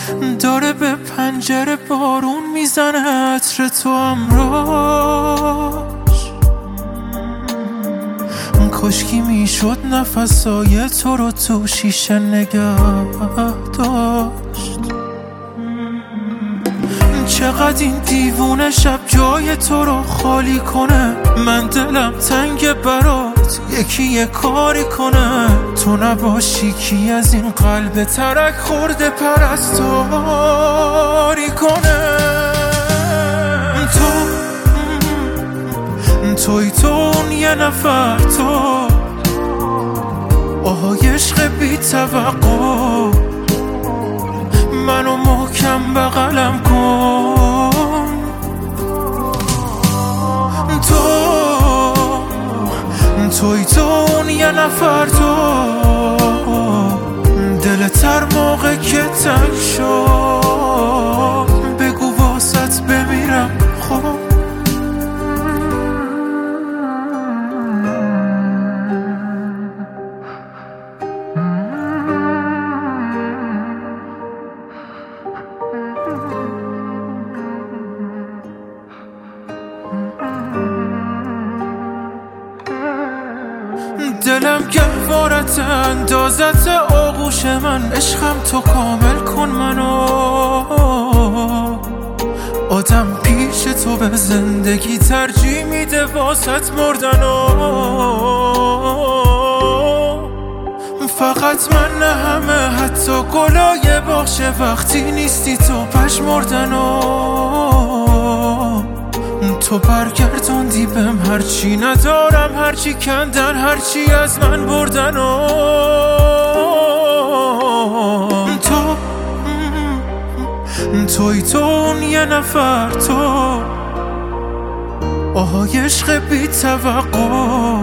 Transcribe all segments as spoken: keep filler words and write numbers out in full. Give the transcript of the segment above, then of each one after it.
داره به پنجره بارون میزنه عطر تو امراش. کاشکی میشد نفسای تو رو تو شیشه نگه داشت. چقدر این دیوونه شب جای تو رو خالی کنه. من دلم تنگ برات یکی یه کاری کنه. تو نباشی کی از این قلب ترک خورده پرستاری کنه. تو توی تو اون یه نفر تو آهای عشق بی توقع. منو محکم بغلم کن. تو توی تو اون یه نفر تو دلت هر موقع که تنگ شد بگو واسط بمیرم خب. دلم گهوارت اندازت آغوش من. عشقم تو کامل کن منو. آدم پیش تو به زندگی ترجیح میده واسط مردنو. فقط من نه همه حتی گلای باغچه وقتی نیستی تو پژمردنو. تو برگردوندی بهم هرچی ندارم هرچی کندن هرچی از من بردن و تو توی تو اون یه نفر تو آهای عشق بی توقع.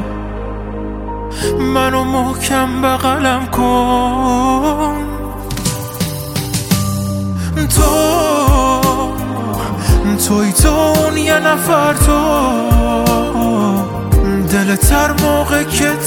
منو محکم بغلم کن. تو توی تو اون یه نفر تو دلت هر موقع که